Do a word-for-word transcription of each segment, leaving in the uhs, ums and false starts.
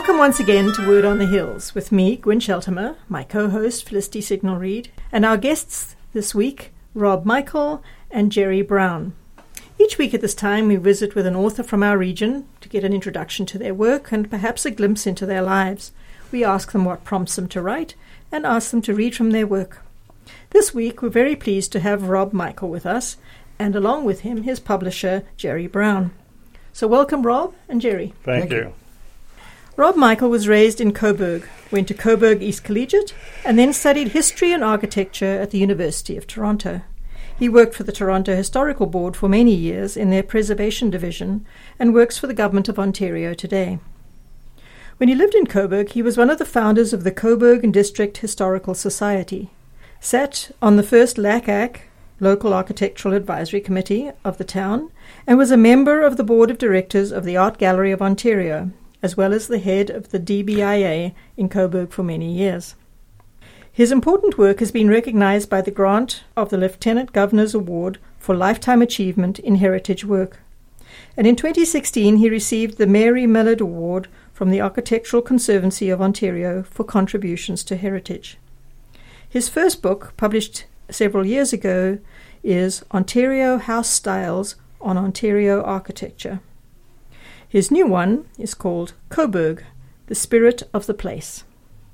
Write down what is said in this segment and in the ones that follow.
Welcome once again to Word on the Hills with me, Gwyn Sheltimer, my co-host Felicity Signal-Reid, and our guests this week, Rob Michael and Jerry Brown. Each week at this time we visit with an author from our region to get an introduction to their work and perhaps a glimpse into their lives. We ask them what prompts them to write and ask them to read from their work. This week we're very pleased to have Rob Michael with us and along with him his publisher Jerry Brown. So welcome Rob and Jerry. Thank, Thank you. you. Rob Michael was raised in Coburg, went to Coburg East Collegiate, and then studied history and architecture at the University of Toronto. He worked for the Toronto Historical Board for many years in their preservation division and works for the Government of Ontario today. When he lived in Coburg, he was one of the founders of the Coburg and District Historical Society, sat on the first L A C A C, Local Architectural Advisory Committee of the town, and was a member of the Board of Directors of the Art Gallery of Ontario, as well as the head of the D B I A in Coburg for many years. His important work has been recognized by the grant of the Lieutenant Governor's Award for Lifetime Achievement in Heritage Work. And in twenty sixteen he received the Mary Millard Award from the Architectural Conservancy of Ontario for contributions to heritage. His first book, published several years ago, is Ontario House Styles on Ontario Architecture. His new one is called Coburg, The Spirit of the Place.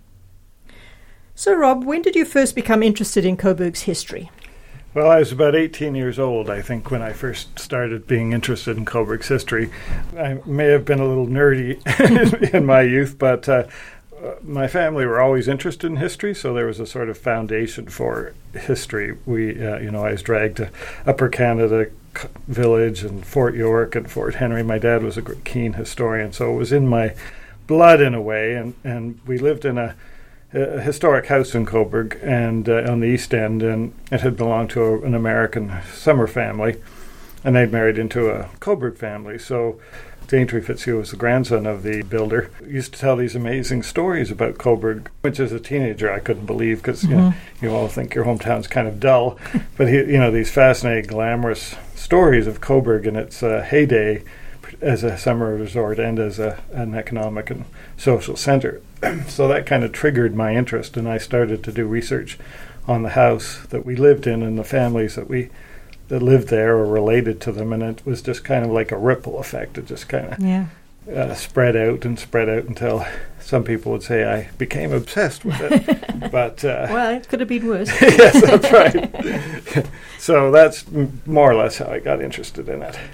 So, Rob, when did you first become interested in Coburg's history? Well, I was about eighteen years old, I think, when I first started being interested in Coburg's history. I may have been a little nerdy in my youth, but uh, my family were always interested in history, so there was a sort of foundation for history. We, uh, you know, I was dragged to Upper Canada Village and Fort York and Fort Henry. My dad was a keen historian, so it was in my blood in a way, and, and we lived in a, a historic house in Coburg and uh, on the East End, and it had belonged to a, an American Summer family, and they'd married into a Coburg family. So Daintree Fitzhugh was the grandson of the builder. He used to tell these amazing stories about Coburg, which as a teenager I couldn't believe because mm-hmm. you know, you all think your hometown's kind of dull, but he, you know, these fascinating, glamorous stories of Coburg in its uh, heyday as a summer resort and as a, an economic and social center. So that kind of triggered my interest, and I started to do research on the house that we lived in and the families that we that lived there or related to them, and it was just kind of like a ripple effect. It just kind of yeah. uh, spread out and spread out until some people would say I became obsessed with it. But uh, well, it could have been worse. Yes, that's right. So that's m- more or less how I got interested in it.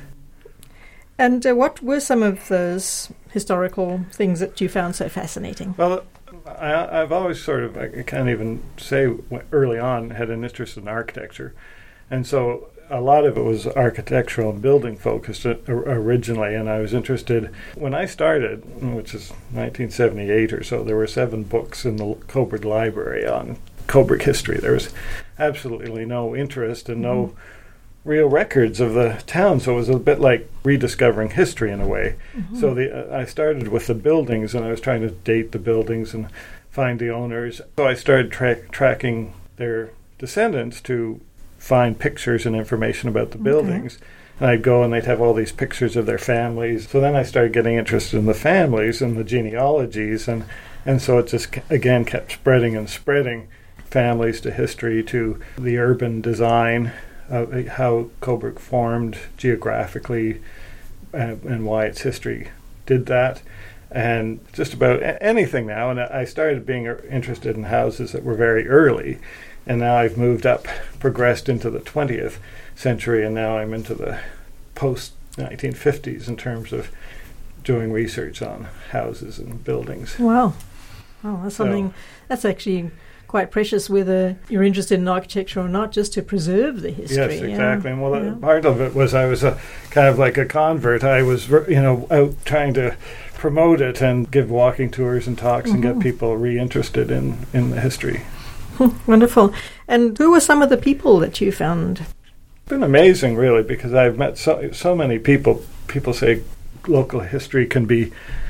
And uh, what were some of those historical things that you found so fascinating? Well, I, I've always sort of, I can't even say early on, had an interest in architecture. And so a lot of it was architectural and building focused originally, and I was interested when I started, which is nineteen seventy-eight or so. There were seven books in the Coburg Library on Coburg history. There was absolutely no interest and no mm-hmm. real records of the town, so it was a bit like rediscovering history in a way. Mm-hmm. So the uh, I started with the buildings, and I was trying to date the buildings and find the owners. So I started tra- tracking their descendants to find pictures and information about the buildings. Okay. And I'd go and they'd have all these pictures of their families. So then I started getting interested in the families and the genealogies, and, and so it just, again, kept spreading and spreading, families to history to the urban design, uh, how Coburg formed geographically, uh, and why its history did that, and just about a- anything now. And I started being interested in houses that were very early, and now I've moved up, progressed into the twentieth century, and now I'm into the post-nineteen fifties in terms of doing research on houses and buildings. Wow. Wow, that's something, so, that's actually quite precious, whether you're interested in architecture or not, just to preserve the history. Yes, exactly. Yeah. And well, yeah. part of it was I was a kind of like a convert. I was, you know, out trying to promote it and give walking tours and talks mm-hmm. and get people reinterested in, in the history. Wonderful. And who were some of the people that you found? It's been amazing, really, because I've met so, so many people. People say local history can be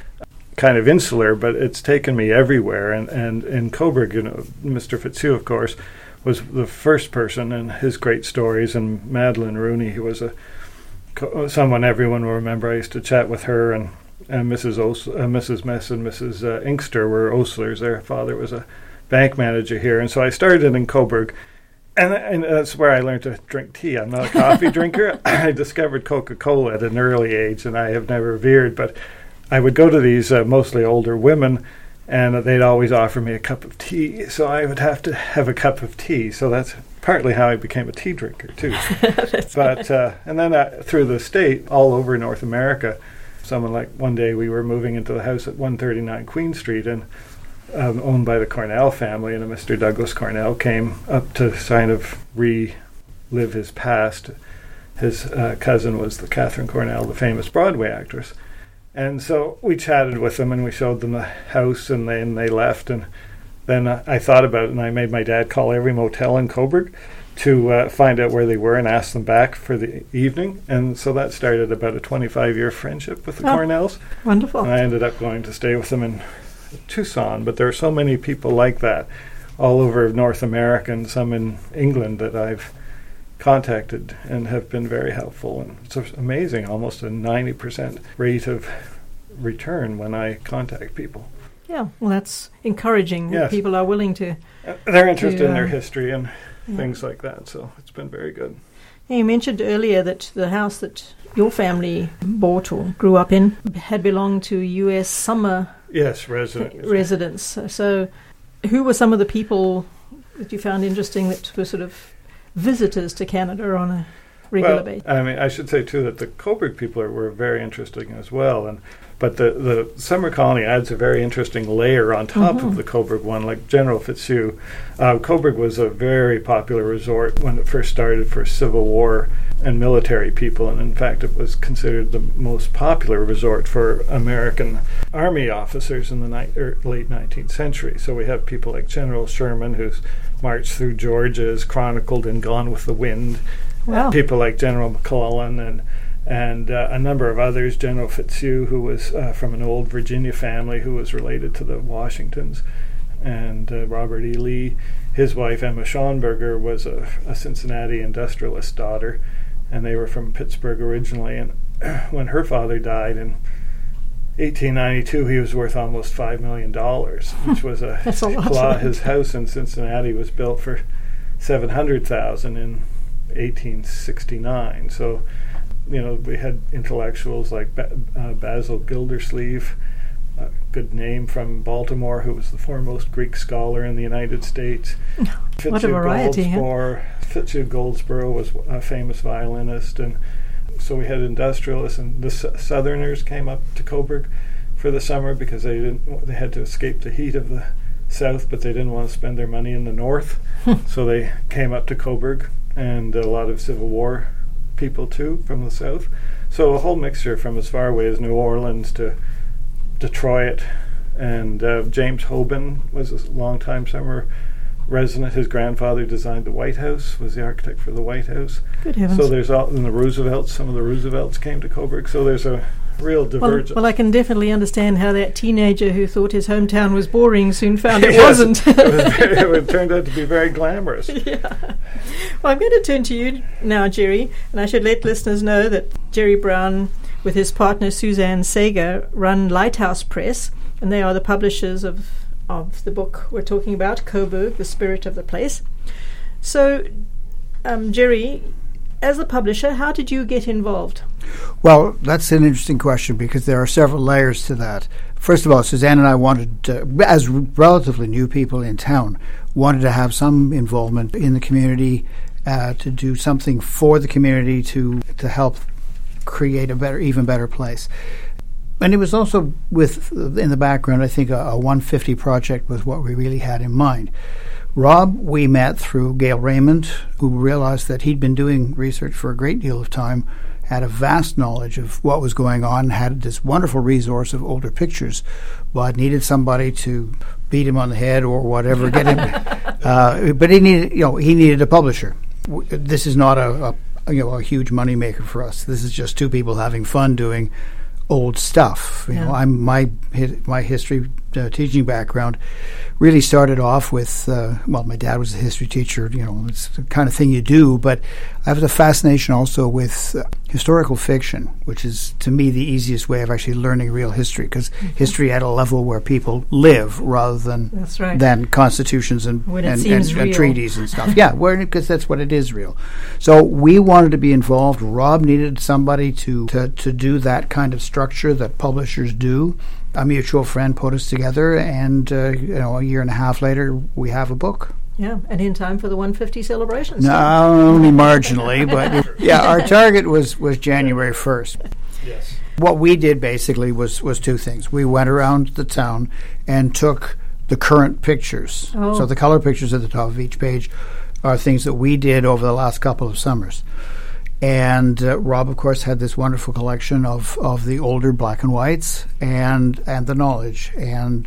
kind of insular, but it's taken me everywhere. And, and in Coburg, you know, Mister Fitzhugh, of course, was the first person in his great stories, and Madeline Rooney, who was a someone everyone will remember. I used to chat with her, and and Missus Os- uh, Missus Mess and Missus Uh, Inkster were Oslers. Their father was a bank manager here, and so I started in Coburg, and, and that's where I learned to drink tea. I'm not a coffee drinker. I discovered Coca-Cola at an early age, and I have never veered, but I would go to these uh, mostly older women, and they'd always offer me a cup of tea, so I would have to have a cup of tea. So that's partly how I became a tea drinker, too. But uh, and then uh, through the state, all over North America, someone like one day we were moving into the house at one thirty-nine Queen Street, and um, owned by the Cornell family, and a Mister Douglas Cornell came up to kind of relive his past. His uh, cousin was the Catherine Cornell, the famous Broadway actress. And so we chatted with them, and we showed them the house, and then they left. And then uh, I thought about it, and I made my dad call every motel in Coburg to uh, find out where they were and ask them back for the evening. And so that started about a twenty-five-year friendship with the oh, Cornells. Wonderful. And I ended up going to stay with them in Tucson. But there are so many people like that all over North America and some in England that I've contacted and have been very helpful, and it's amazing, almost a ninety percent rate of return when I contact people. Yeah, well, that's encouraging. Yes. That people are willing to. Uh, they're interested to, in their um, history and yeah. things like that, so it's been very good. Yeah, you mentioned earlier that the house that your family bought or grew up in had belonged to U S summer yes residents. residents. So, who were some of the people that you found interesting that were sort of visitors to Canada on a regular well, basis? I mean, I should say too that the Coburg people are, were very interesting as well, and but the the summer colony adds a very interesting layer on top mm-hmm. of the Coburg one. Like General Fitzhugh, uh, Coburg was a very popular resort when it first started for Civil War and military people, and in fact, it was considered the most popular resort for American Army officers in the ni- er, late nineteenth century. So we have people like General Sherman, who's marched through Georgia, is chronicled in Gone with the Wind. Wow. People like General McClellan and and uh, a number of others. General Fitzhugh, who was uh, from an old Virginia family who was related to the Washingtons, and uh, Robert E. Lee. His wife, Emma Schonberger, was a, a Cincinnati industrialist daughter, and they were from Pittsburgh originally. And when her father died in eighteen ninety-two, he was worth almost five million dollars, which was a, That's a lot. claw. His house in Cincinnati was built for seven hundred thousand dollars in eighteen sixty-nine. So, you know, we had intellectuals like ba- uh, Basil Gildersleeve, a good name from Baltimore, who was the foremost Greek scholar in the United States. What a variety, huh? Goldsboro, Fitzhugh Goldsboro was a famous violinist, and so we had industrialists, and the s- Southerners came up to Coburg for the summer because they didn't. They had to escape the heat of the South, but they didn't want to spend their money in the North, so they came up to Coburg, and a lot of Civil War people too from the South. So a whole mixture from as far away as New Orleans to Detroit, and uh, James Hoban was a long-time summer resident. His grandfather designed the White House, was the architect for the White House. Good heavens. So there's all, and the Roosevelts, some of the Roosevelts came to Coburg, so there's a real divergence. Well, well, I can definitely understand how that teenager who thought his hometown was boring soon found it Yes, wasn't. it, was very, it turned out to be very glamorous. Yeah. Well, I'm going to turn to you now, Jerry, and I should let listeners know that Jerry Brown, with his partner Suzanne Sager, run Lighthouse Press, and they are the publishers of of the book we're talking about, Coburg, The Spirit of the Place. So, um, Jerry, as a publisher, how did you get involved? Well, that's an interesting question because there are several layers to that. First of all, Suzanne and I wanted, uh, as relatively new people in town, wanted to have some involvement in the community, uh, to do something for the community to to help create a better, even better place. And it was also with, in the background, I think, a, a one fifty project was what we really had in mind. Rob, we met through Gail Raymond, who realized that he'd been doing research for a great deal of time, had a vast knowledge of what was going on, had this wonderful resource of older pictures, but needed somebody to beat him on the head or whatever, get him. Uh, but he needed, you know, he needed a publisher. This is not a, a you know a huge moneymaker for us. This is just two people having fun doing old stuff. You yeah. know, I'm my my history uh, teaching background really started off with, uh, well, my dad was a history teacher, you know, it's the kind of thing you do, but I have a fascination also with uh, historical fiction, which is, to me, the easiest way of actually learning real history, because mm-hmm. history at a level where people live rather than that's right. than constitutions and, when it and, seems and, real. and treaties and stuff. Yeah, because that's what it is real. So we wanted to be involved. Rob needed somebody to, to, to do that kind of structure that publishers do. A mutual friend put us together, and uh, you know, a year and a half later, we have a book. Yeah, and in time for the one fifty celebrations. No, only marginally, but yeah, our target was, was January first. Yes. What we did basically was, was two things. We went around the town and took the current pictures. Oh. So the color pictures at the top of each page are things that we did over the last couple of summers. And uh, Rob, of course, had this wonderful collection of, of the older black and whites and and the knowledge. And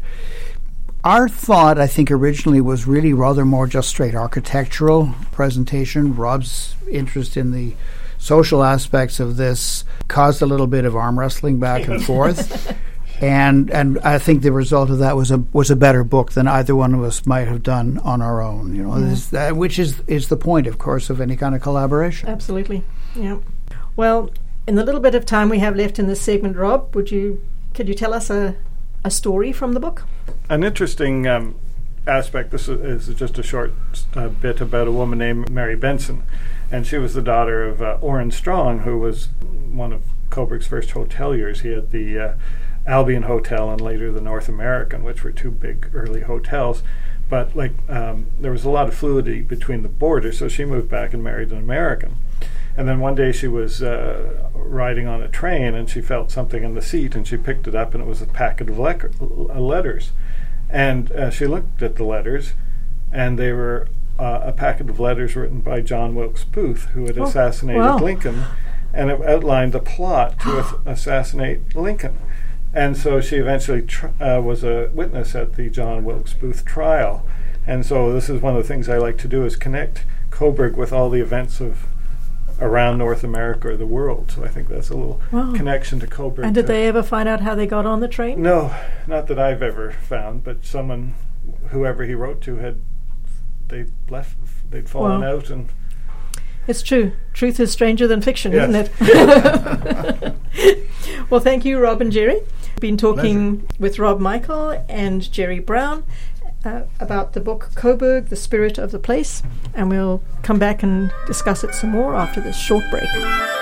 our thought, I think, originally was really rather more just straight architectural presentation. Rob's interest in the social aspects of this caused a little bit of arm wrestling back and forth. And and I think the result of that was a was a better book than either one of us might have done on our own. You know, yeah. this, uh, which is is the point, of course, of any kind of collaboration. Absolutely. Yeah. Well, in the little bit of time we have left in this segment, Rob, would you could you tell us a a story from the book? An interesting um, aspect. This is, is just a short uh, bit about a woman named Mary Benson, and she was the daughter of uh, Orrin Strong, who was one of Coburg's first hoteliers. He had the uh, Albion Hotel and later the North American, which were two big early hotels. But like um, there was a lot of fluidity between the borders, so she moved back and married an American. And then one day she was uh, riding on a train and she felt something in the seat and she picked it up and it was a packet of le- letters. And uh, she looked at the letters and they were uh, a packet of letters written by John Wilkes Booth, who had oh, assassinated wow. Lincoln, and it outlined the plot to ass- assassinate Lincoln. And so she eventually tr- uh, was a witness at the John Wilkes Booth trial. And so this is one of the things I like to do, is connect Coburg with all the events of around North America or the world. So I think that's a little wow. connection to Coburg. And did to they ever find out how they got on the train? No, not that I've ever found, but someone, whoever he wrote to, had they'd left, they'd fallen wow. out. And it's true. Truth is stranger than fiction, yes. isn't it? Well, thank you, Rob and Jerry. We've been talking Pleasure. with Rob Michael and Jerry Brown uh, about the book Coburg, The Spirit of the Place, and we'll come back and discuss it some more after this short break.